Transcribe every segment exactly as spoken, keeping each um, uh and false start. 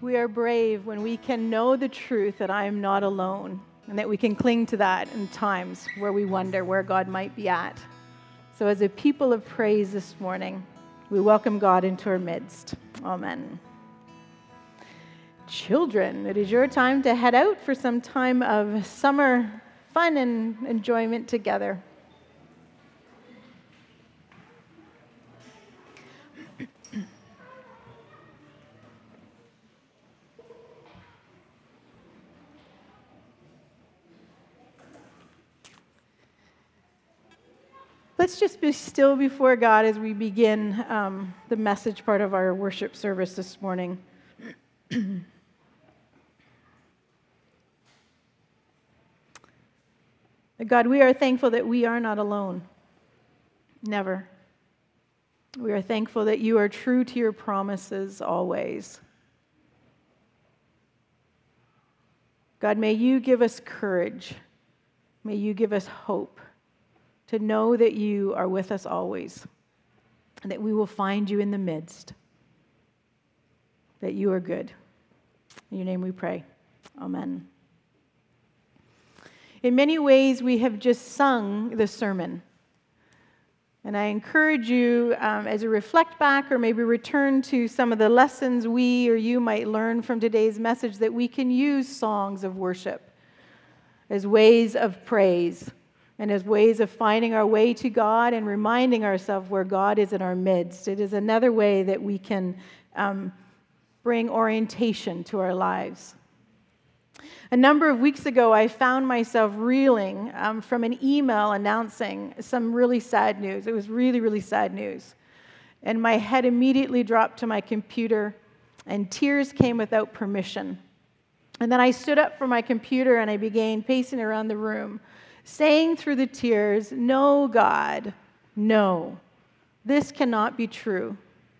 we are brave when we can know the truth that I am not alone, and that we can cling to that in times where we wonder where God might be at. So as a people of praise this morning, we welcome God into our midst. Amen. Children, it is your time to head out for some time of summer fun and enjoyment together. Let's just be still before God as we begin um, the message part of our worship service this morning. God, we are thankful that we are not alone. Never. We are thankful that you are true to your promises always. God, may you give us courage. May you give us hope to know that you are with us always, and that we will find you in the midst, that you are good. In your name we pray. Amen. In many ways, we have just sung the sermon. And I encourage you, um, as you reflect back or maybe return to some of the lessons we or you might learn from today's message, that we can use songs of worship as ways of praise and as ways of finding our way to God and reminding ourselves where God is in our midst. It is another way that we can um, bring orientation to our lives. A number of weeks ago, I found myself reeling um, from an email announcing some really sad news. It was really, really sad news. And my head immediately dropped to my computer, and tears came without permission. And then I stood up from my computer, and I began pacing around the room, saying through the tears, "No, God, no, this cannot be true.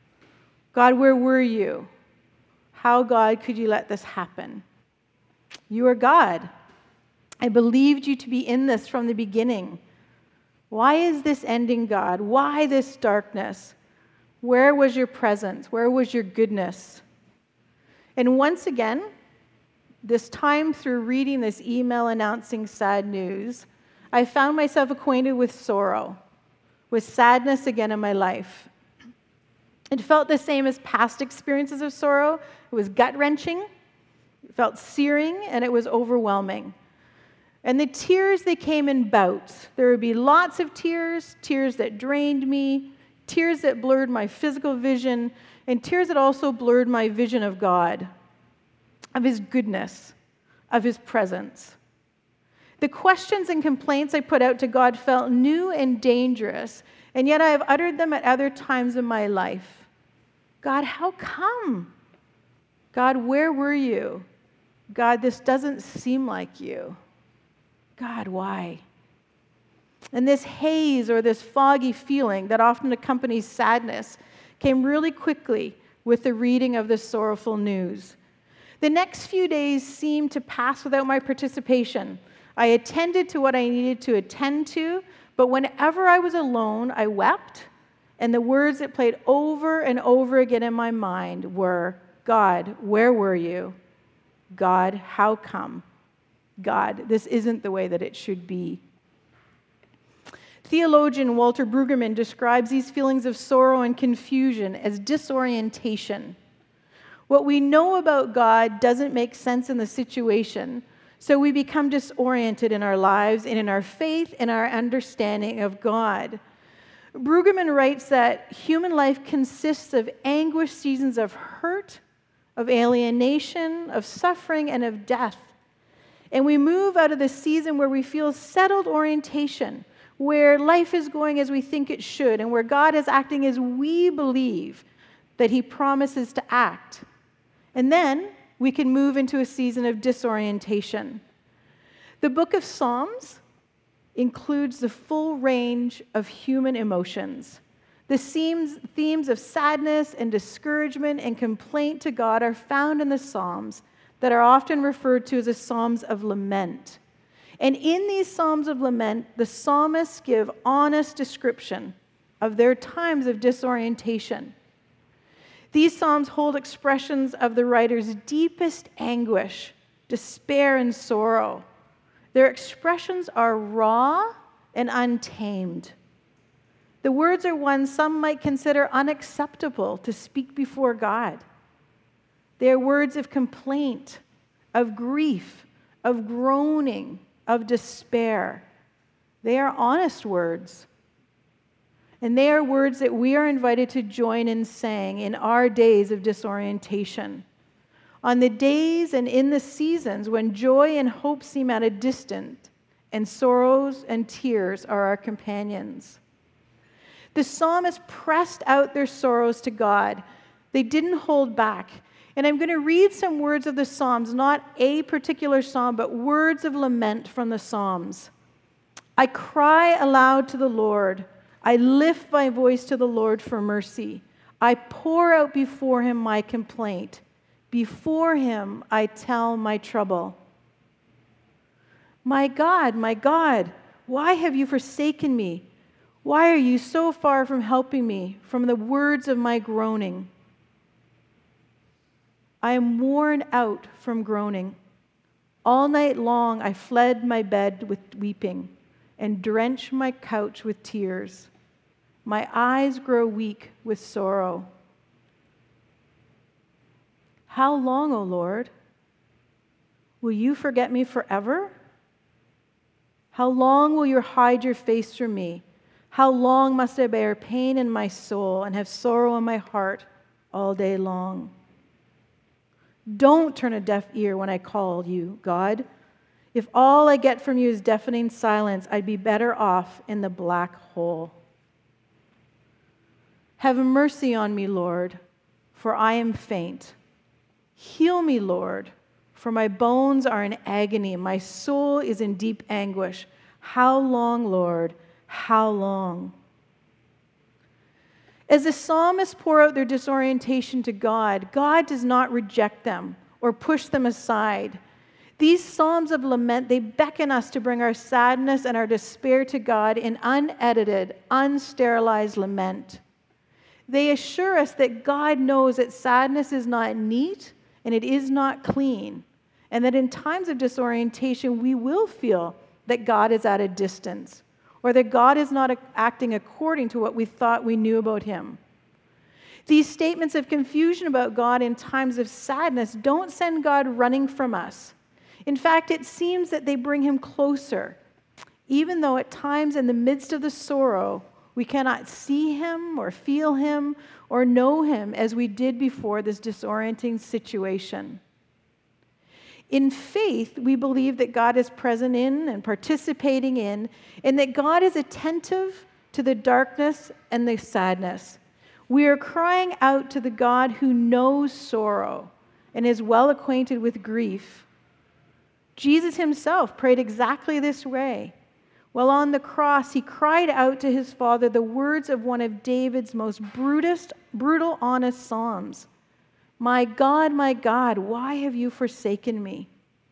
God, where were you? How, God, could you let this happen? You are God. I believed you to be in this from the beginning. Why is this ending, God? Why this darkness? Where was your presence? Where was your goodness?" And once again, this time through reading this email announcing sad news, I found myself acquainted with sorrow, with sadness again in my life. It felt the same as past experiences of sorrow. It was gut-wrenching. It felt searing, and it was overwhelming. And the tears, they came in bouts. There would be lots of tears, tears that drained me, tears that blurred my physical vision, and tears that also blurred my vision of God, of His goodness, of His presence. The questions and complaints I put out to God felt new and dangerous, and yet I have uttered them at other times in my life. God, how come? God, where were you? God, this doesn't seem like you. God, why? And this haze or this foggy feeling that often accompanies sadness came really quickly with the reading of this sorrowful news. The next few days seemed to pass without my participation. I attended to what I needed to attend to, but whenever I was alone, I wept, and the words that played over and over again in my mind were, God, where were you? God, how come? God, this isn't the way that it should be. Theologian Walter Brueggemann describes these feelings of sorrow and confusion as disorientation. What we know about God doesn't make sense in the situation, so we become disoriented in our lives and in our faith and our understanding of God. Brueggemann writes that human life consists of anguished seasons of hurt, of alienation, of suffering, and of death. And we move out of the season where we feel settled orientation, where life is going as we think it should, and where God is acting as we believe that He promises to act. And then we can move into a season of disorientation. The book of Psalms includes the full range of human emotions. The themes, themes of sadness and discouragement and complaint to God are found in the Psalms that are often referred to as the Psalms of Lament. And in these Psalms of Lament, the psalmists give honest description of their times of disorientation. These psalms hold expressions of the writer's deepest anguish, despair, and sorrow. Their expressions are raw and untamed. The words are ones some might consider unacceptable to speak before God. They are words of complaint, of grief, of groaning, of despair. They are honest words. And they are words that we are invited to join in saying in our days of disorientation. On the days and in the seasons when joy and hope seem at a distance, and sorrows and tears are our companions. The psalmists pressed out their sorrows to God. They didn't hold back. And I'm going to read some words of the Psalms, not a particular psalm, but words of lament from the Psalms. I cry aloud to the Lord. I lift my voice to the Lord for mercy. I pour out before him my complaint. Before him I tell my trouble. My God, my God, why have you forsaken me? Why are you so far from helping me, from the words of my groaning? I am worn out from groaning. All night long I fled my bed with weeping and drenched my couch with tears. My eyes grow weak with sorrow. How long, O Lord? Will you forget me forever? How long will you hide your face from me? How long must I bear pain in my soul and have sorrow in my heart all day long? Don't turn a deaf ear when I call you, God. If all I get from you is deafening silence, I'd be better off in the black hole. Have mercy on me, Lord, for I am faint. Heal me, Lord, for my bones are in agony. My soul is in deep anguish. How long, Lord? How long? As the psalmists pour out their disorientation to God, God does not reject them or push them aside. These psalms of lament, they beckon us to bring our sadness and our despair to God in unedited, unsterilized lament. They assure us that God knows that sadness is not neat and it is not clean, and that in times of disorientation, we will feel that God is at a distance, or that God is not acting according to what we thought we knew about him. These statements of confusion about God in times of sadness don't send God running from us. In fact, it seems that they bring him closer, even though at times in the midst of the sorrow, we cannot see him or feel him or know him as we did before this disorienting situation. In faith, we believe that God is present in and participating in, and that God is attentive to the darkness and the sadness. We are crying out to the God who knows sorrow and is well acquainted with grief. Jesus himself prayed exactly this way. While on the cross, he cried out to his Father the words of one of David's most brutest, brutal, honest psalms. My God, my God, why have you forsaken me?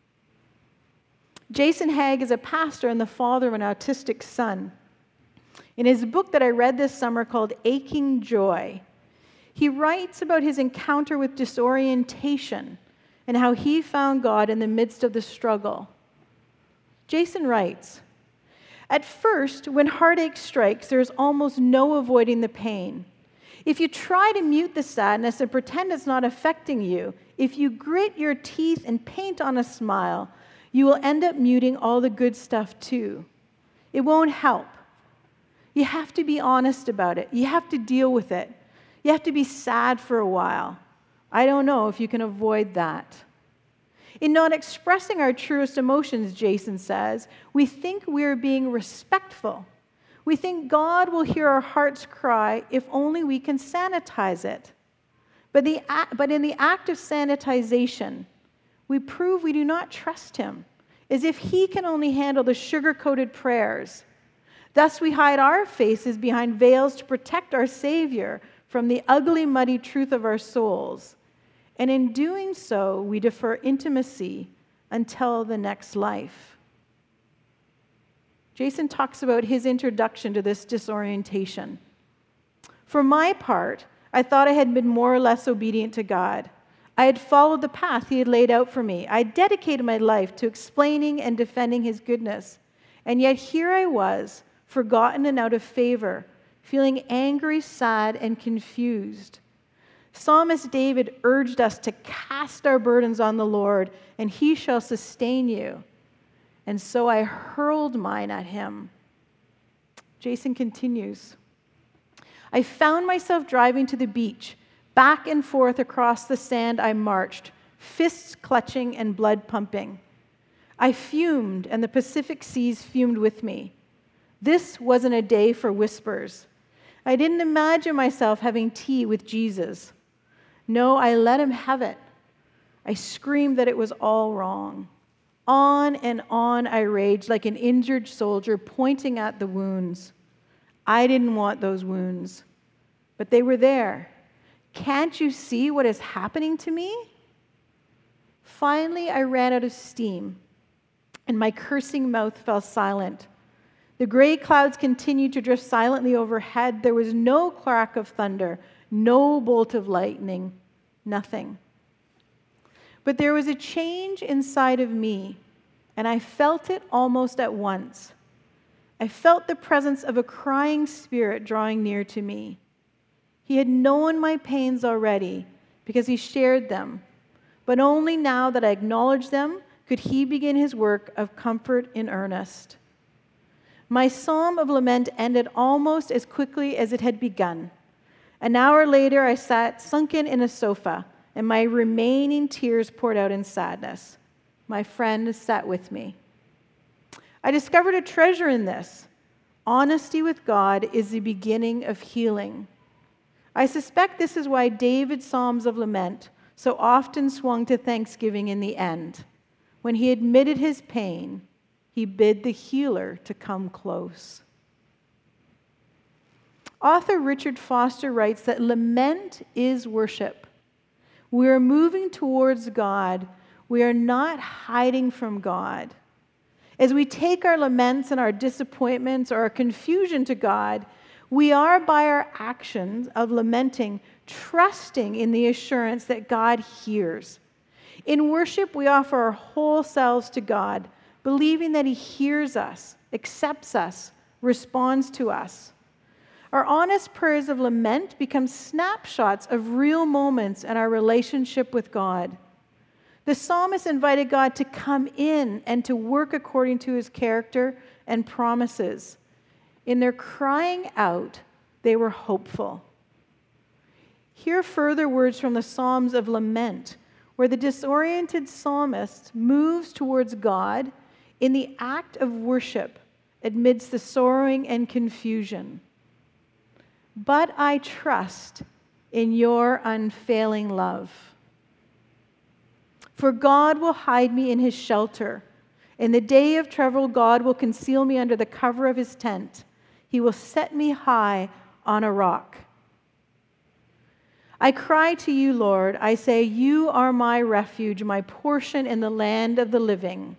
Jason Haig is a pastor and the father of an autistic son. In his book that I read this summer called Aching Joy, he writes about his encounter with disorientation and how he found God in the midst of the struggle. Jason writes, at first, when heartache strikes, there is almost no avoiding the pain. If you try to mute the sadness and pretend it's not affecting you, if you grit your teeth and paint on a smile, you will end up muting all the good stuff too. It won't help. You have to be honest about it. You have to deal with it. You have to be sad for a while. I don't know if you can avoid that. In not expressing our truest emotions, Jason says, we think we're being respectful. We think God will hear our hearts cry if only we can sanitize it. But, the, but in the act of sanitization, we prove we do not trust him, as if he can only handle the sugar-coated prayers. Thus, we hide our faces behind veils to protect our Savior from the ugly, muddy truth of our souls. And in doing so, we defer intimacy until the next life. Jason talks about his introduction to this disorientation. For my part, I thought I had been more or less obedient to God. I had followed the path he had laid out for me. I had dedicated my life to explaining and defending his goodness. And yet here I was, forgotten and out of favor, feeling angry, sad, and confused. Psalmist David urged us to cast our burdens on the Lord, and he shall sustain you. And so I hurled mine at him. Jason continues. I found myself driving to the beach. Back and forth across the sand I marched, fists clutching and blood pumping. I fumed, and the Pacific seas fumed with me. This wasn't a day for whispers. I didn't imagine myself having tea with Jesus. No, I let him have it. I screamed that it was all wrong. On and on I raged like an injured soldier pointing at the wounds. I didn't want those wounds, but they were there. Can't you see what is happening to me? Finally, I ran out of steam, and my cursing mouth fell silent. The gray clouds continued to drift silently overhead. There was no crack of thunder, no bolt of lightning, nothing. But there was a change inside of me, and I felt it almost at once. I felt the presence of a crying spirit drawing near to me. He had known my pains already because he shared them, but only now that I acknowledged them could he begin his work of comfort in earnest. My psalm of lament ended almost as quickly as it had begun. An hour later, I sat sunken in a sofa, and my remaining tears poured out in sadness. My friend sat with me. I discovered a treasure in this. Honesty with God is the beginning of healing. I suspect this is why David's Psalms of Lament so often swung to thanksgiving in the end. When he admitted his pain, he bid the healer to come close. Author Richard Foster writes that lament is worship. We are moving towards God. We are not hiding from God. As we take our laments and our disappointments or our confusion to God, we are, by our actions of lamenting, trusting in the assurance that God hears. In worship, we offer our whole selves to God, believing that he hears us, accepts us, responds to us. Our honest prayers of lament become snapshots of real moments in our relationship with God. The psalmist invited God to come in and to work according to his character and promises. In their crying out, they were hopeful. Hear further words from the Psalms of Lament, where the disoriented psalmist moves towards God in the act of worship amidst the sorrowing and confusion. But I trust in your unfailing love. For God will hide me in his shelter. In the day of trouble, God will conceal me under the cover of his tent. He will set me high on a rock. I cry to you, Lord. I say, you are my refuge, my portion in the land of the living.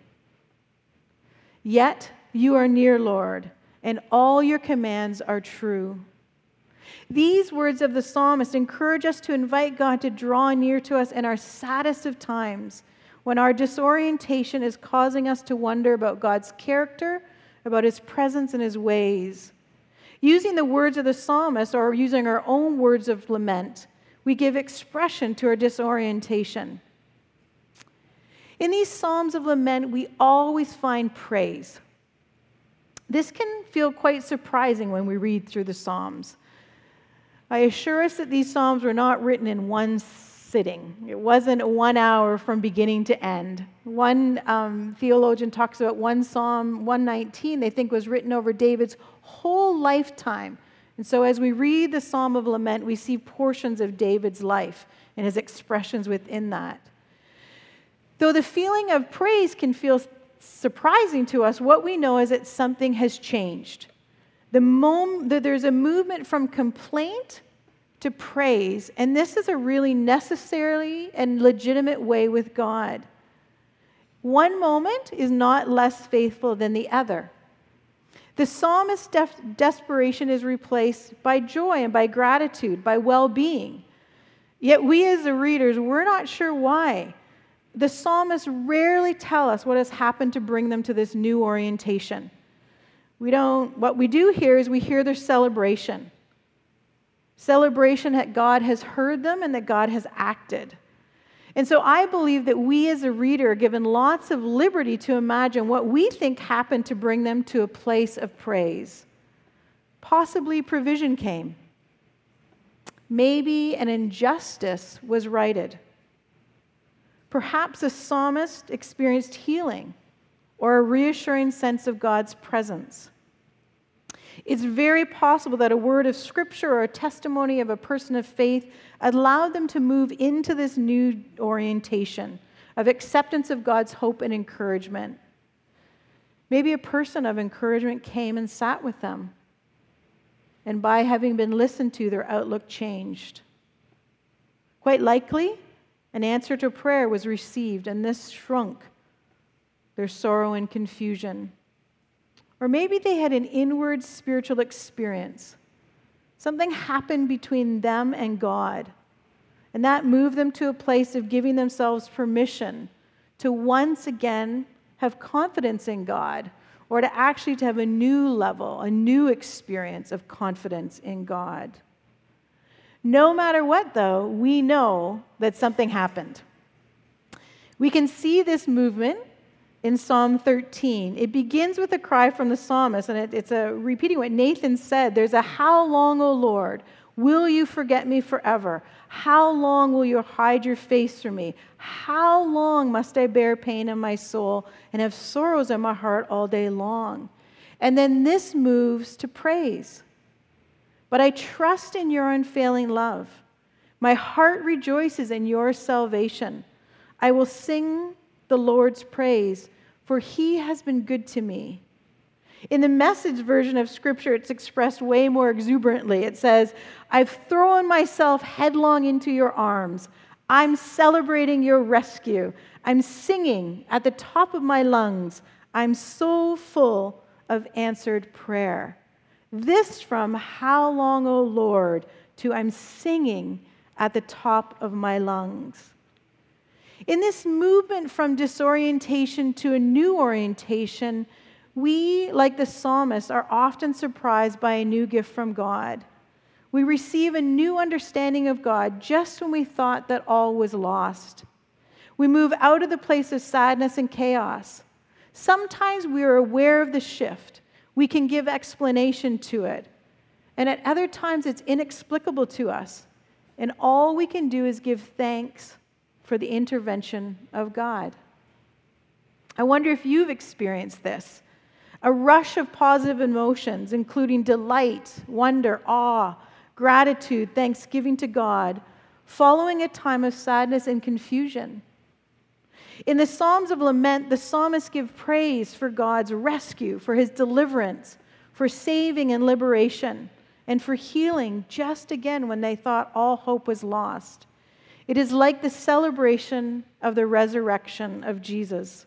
Yet you are near, Lord, and all your commands are true. These words of the psalmist encourage us to invite God to draw near to us in our saddest of times, when our disorientation is causing us to wonder about God's character, about his presence and his ways. Using the words of the psalmist or using our own words of lament, we give expression to our disorientation. In these Psalms of Lament, we always find praise. This can feel quite surprising when we read through the Psalms. I assure us that these Psalms were not written in one sitting. It wasn't one hour from beginning to end. One um, theologian talks about one Psalm, one nineteen, they think was written over David's whole lifetime. And so as we read the Psalm of Lament, we see portions of David's life and his expressions within that. Though the feeling of praise can feel surprising to us, what we know is that something has changed. The moment that there's a movement from complaint to praise, and this is a really necessary and legitimate way with God. One moment is not less faithful than the other. The psalmist's def- desperation is replaced by joy and by gratitude, by well-being. Yet we as the readers, we're not sure why. The psalmists rarely tell us what has happened to bring them to this new orientation. We don't, what we do hear is we hear their celebration. Celebration that God has heard them and that God has acted. And so I believe that we as a reader are given lots of liberty to imagine what we think happened to bring them to a place of praise. Possibly provision came. Maybe an injustice was righted. Perhaps a psalmist experienced healing or a reassuring sense of God's presence. It's very possible that a word of scripture or a testimony of a person of faith allowed them to move into this new orientation of acceptance of God's hope and encouragement. Maybe a person of encouragement came and sat with them, and by having been listened to, their outlook changed. Quite likely, an answer to prayer was received, and this shrunk their sorrow and confusion. Or maybe they had an inward spiritual experience. Something happened between them and God, and that moved them to a place of giving themselves permission to once again have confidence in God, or to actually to have a new level, a new experience of confidence in God. No matter what, though, we know that something happened. We can see this movement in Psalm thirteen. It begins with a cry from the psalmist, and it, it's a repeating what Nathan said. There's a "How long, O Lord? Will you forget me forever? How long will you hide your face from me? How long must I bear pain in my soul and have sorrows in my heart all day long?" And then this moves to praise. "But I trust in your unfailing love. My heart rejoices in your salvation. I will sing the Lord's praise, for he has been good to me." In the Message version of Scripture, it's expressed way more exuberantly. It says, "I've thrown myself headlong into your arms. I'm celebrating your rescue. I'm singing at the top of my lungs. I'm so full of answered prayer." This from "How long, O Lord?" to "I'm singing at the top of my lungs." In this movement from disorientation to a new orientation, we, like the psalmist, are often surprised by a new gift from God. We receive a new understanding of God just when we thought that all was lost. We move out of the place of sadness and chaos. Sometimes we are aware of the shift. We can give explanation to it. And at other times it's inexplicable to us. And all we can do is give thanks for the intervention of God. I wonder if you've experienced this. A rush of positive emotions, including delight, wonder, awe, gratitude, thanksgiving to God, following a time of sadness and confusion. In the Psalms of Lament, the psalmists give praise for God's rescue, for his deliverance, for saving and liberation, and for healing just again when they thought all hope was lost. It is like the celebration of the resurrection of Jesus.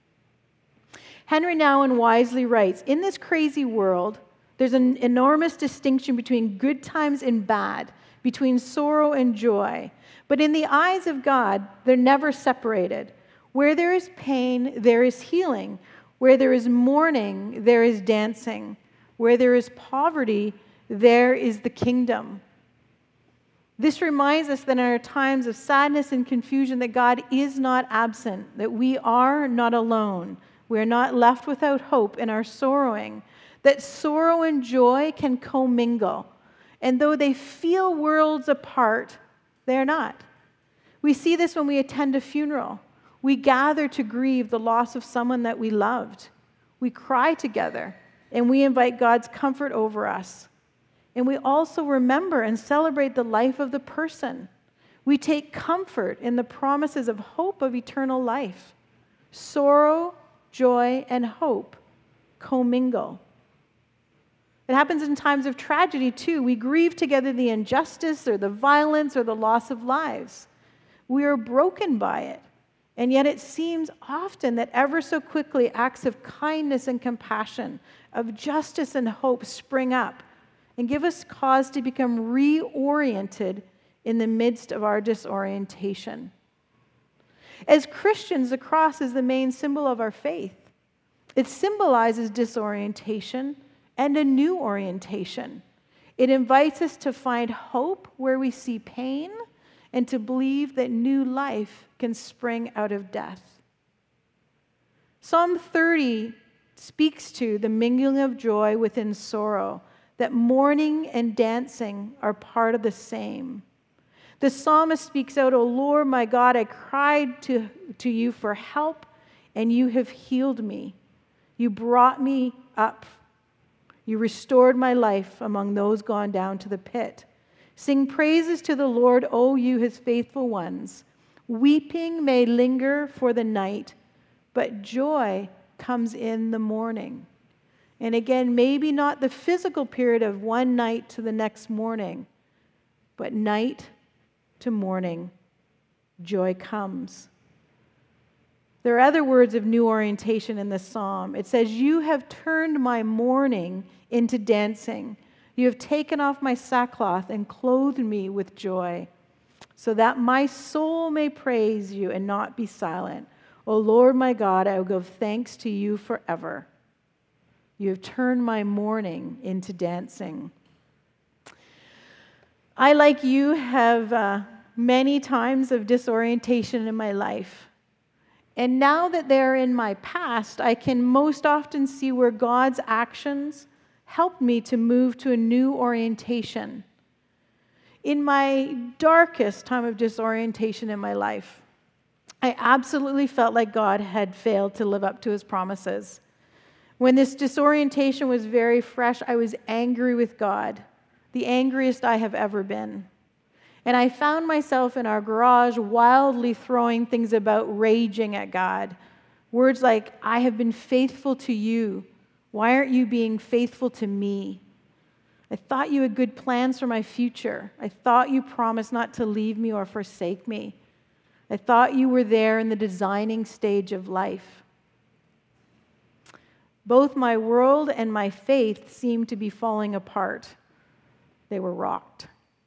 Henry Nouwen wisely writes, "In this crazy world, there's an enormous distinction between good times and bad, between sorrow and joy. But in the eyes of God, they're never separated. Where there is pain, there is healing. Where there is mourning, there is dancing. Where there is poverty, there is the kingdom." This reminds us that in our times of sadness and confusion that God is not absent, that we are not alone. We are not left without hope in our sorrowing, that sorrow and joy can commingle. And though they feel worlds apart, they are not. We see this when we attend a funeral. We gather to grieve the loss of someone that we loved. We cry together, and we invite God's comfort over us. And we also remember and celebrate the life of the person. We take comfort in the promises of hope of eternal life. Sorrow, joy, and hope commingle. It happens in times of tragedy, too. We grieve together the injustice or the violence or the loss of lives. We are broken by it, And yet it seems often that ever so quickly acts of kindness and compassion, of justice and hope spring up and give us cause to become reoriented in the midst of our disorientation. As Christians, the cross is the main symbol of our faith. It symbolizes disorientation and a new orientation. It invites us to find hope where we see pain and to believe that new life can spring out of death. Psalm thirty speaks to the mingling of joy within sorrow, that mourning and dancing are part of the same. The psalmist speaks out, "O Lord, my God, I cried to, to you for help, and you have healed me. You brought me up. You restored my life among those gone down to the pit. Sing praises to the Lord, O you his faithful ones. Weeping may linger for the night, but joy comes in the morning." And again, maybe not the physical period of one night to the next morning, but night to morning, joy comes. There are other words of new orientation in this psalm. It says, "You have turned my mourning into dancing. You have taken off my sackcloth and clothed me with joy, so that my soul may praise you and not be silent. O Lord my God, I will give thanks to you forever. You have turned my mourning into dancing." I, like you, have uh, many times of disorientation in my life. And now that they're in my past, I can most often see where God's actions helped me to move to a new orientation. In my darkest time of disorientation in my life, I absolutely felt like God had failed to live up to his promises. When this disorientation was very fresh, I was angry with God, the angriest I have ever been. And I found myself in our garage wildly throwing things about, raging at God. Words like, "I have been faithful to you. Why aren't you being faithful to me? I thought you had good plans for my future. I thought you promised not to leave me or forsake me. I thought you were there in the designing stage of life." Both my world and my faith seemed to be falling apart. They were rocked.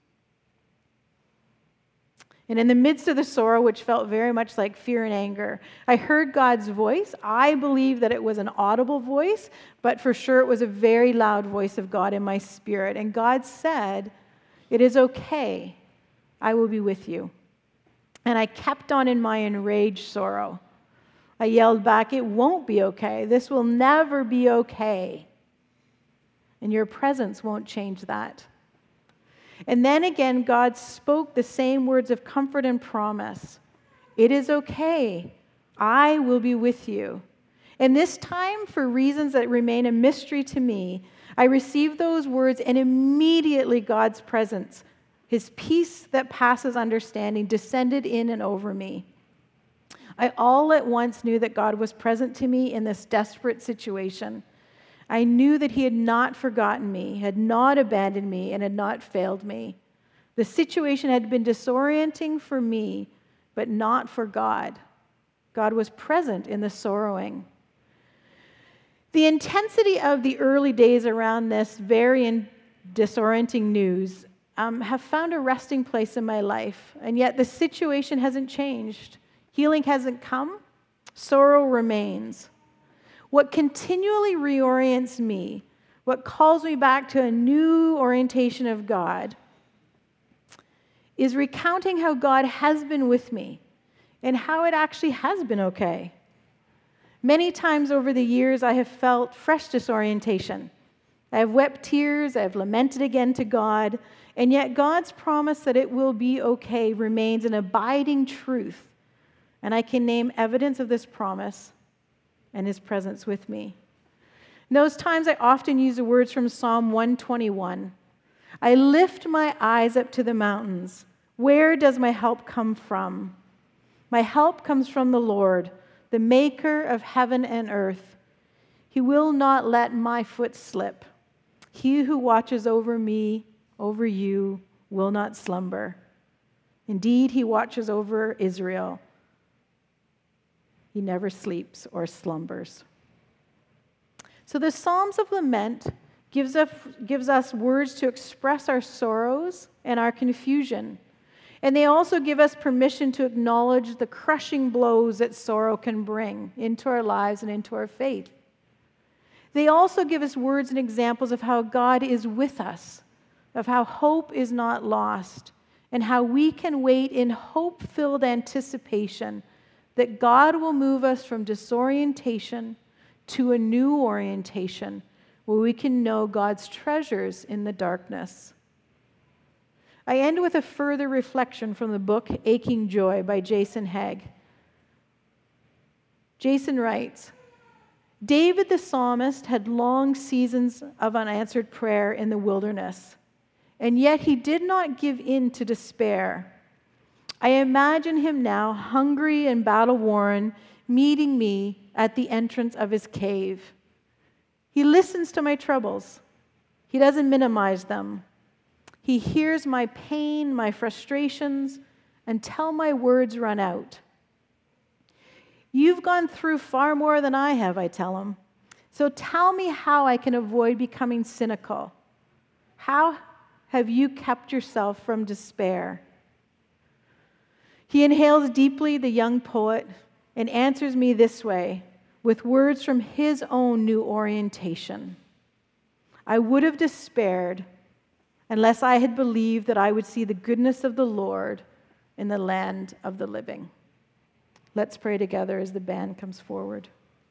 And in the midst of the sorrow, which felt very much like fear and anger, I heard God's voice. I believe that it was an audible voice, but for sure it was a very loud voice of God in my spirit. And God said, "It is okay. I will be with you." And I kept on in my enraged sorrow. I yelled back, "It won't be okay. This will never be okay. And your presence won't change that." And then again, God spoke the same words of comfort and promise. "It is okay. I will be with you." And this time, for reasons that remain a mystery to me, I received those words, and immediately God's presence, his peace that passes understanding, descended in and over me. I all at once knew that God was present to me in this desperate situation. I knew that he had not forgotten me, had not abandoned me, and had not failed me. The situation had been disorienting for me, but not for God. God was present in the sorrowing. The intensity of the early days around this very disorienting news um, have found a resting place in my life, and yet the situation hasn't changed. Healing hasn't come. Sorrow remains. What continually reorients me, what calls me back to a new orientation of God, is recounting how God has been with me and how it actually has been okay. Many times over the years, I have felt fresh disorientation. I have wept tears, I have lamented again to God, and yet God's promise that it will be okay remains an abiding truth, and I can name evidence of this promise and his presence with me. In those times, I often use the words from Psalm one twenty-one. "I lift my eyes up to the mountains. Where does my help come from? My help comes from the Lord, the maker of heaven and earth. He will not let my foot slip. He who watches over me, over you, will not slumber. Indeed, he watches over Israel, He never sleeps or slumbers. So the Psalms of Lament gives us, gives us words to express our sorrows and our confusion. And they also give us permission to acknowledge the crushing blows that sorrow can bring into our lives and into our faith. They also give us words and examples of how God is with us, of how hope is not lost, and how we can wait in hope-filled anticipation that God will move us from disorientation to a new orientation where we can know God's treasures in the darkness. I end with a further reflection from the book Aching Joy by Jason Haig. Jason writes, David the psalmist had long seasons of unanswered prayer in the wilderness, and yet he did not give in to despair. I imagine him now, hungry and battle-worn, meeting me at the entrance of his cave. He listens to my troubles. He doesn't minimize them. He hears my pain, my frustrations, until my words run out. You've gone through far more than I have, I tell him. So tell me how I can avoid becoming cynical. How have you kept yourself from despair? He inhales deeply, the young poet, and answers me this way, with words from his own new orientation. I would have despaired unless I had believed that I would see the goodness of the Lord in the land of the living. Let's pray together as the band comes forward.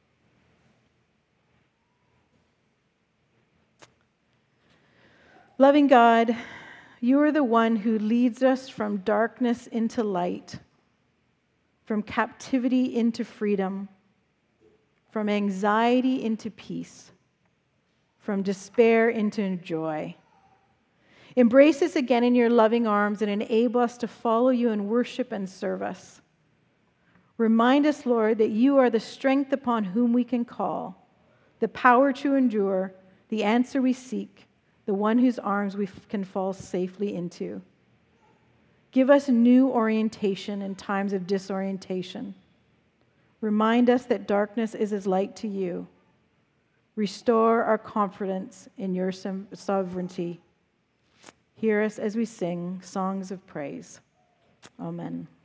Loving God, you are the one who leads us from darkness into light, from captivity into freedom, from anxiety into peace, from despair into joy. Embrace us again in your loving arms and enable us to follow you in worship and service. Remind us, Lord, that you are the strength upon whom we can call, the power to endure, the answer we seek, the one whose arms we can fall safely into. Give us new orientation in times of disorientation. Remind us that darkness is as light to you. Restore our confidence in your sovereignty. Hear us as we sing songs of praise. Amen.